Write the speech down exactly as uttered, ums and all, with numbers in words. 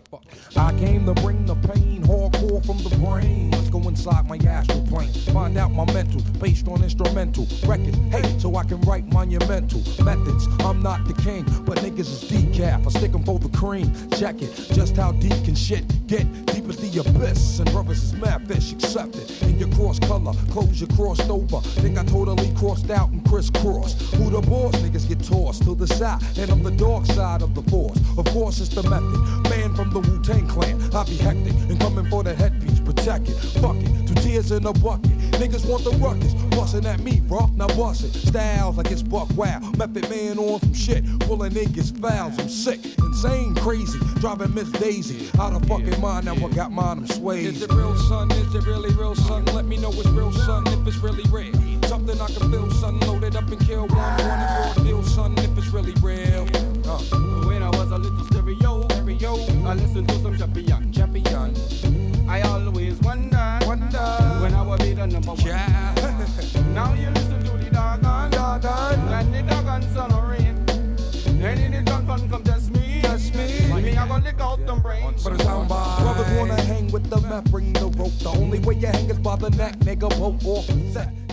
Fuck. I came to bring the pain, hardcore from the brain. Let's go inside my astral plane, find out my mental, based on instrumental records. Hey, so I can write monumental methods. I'm not the king, but niggas is decaf. I stick 'em for the cream. Check it, just how deep can shit get? Deep as the abyss, and brothers is mad fish, accept it. In your cross color, clothes you crossed over. Think I totally crossed out and crisscrossed. Who the boss? Niggas get tossed to the side, and I'm the dark side of the force. Of course, it's the method. Man from the Wu-Tang Clan, I be hectic and coming for the headpiece, protect it. Fuck it, two tears in a bucket. Niggas want the ruckus, bustin' at me, bro. Now bust it. Styles like it's buck wow. Method man on some shit, pulling niggas fouls. I'm sick, insane, crazy, driving Miss Daisy out of fucking mind. Now I got mine, I'm swayed. Is it real, son? Is it really real, son? Let me know it's real, son. If it's really real, something I can feel, son. Loaded up and kill one, one and raw deal, son. If it's really real. Uh. When I was a little stereo, stereo, I listened to some champion, champion. I always wonder, wonder when I will be the number one. Yeah. Now you listen to the doggone, doggone, and the doggone son of rain. And in the gun come test me, test me. Me I gonna lick out them brains. But it's on by. Brothers wanna hang with the map, bring the rope. The only way you hang is by the neck, nigga. Rope off the set.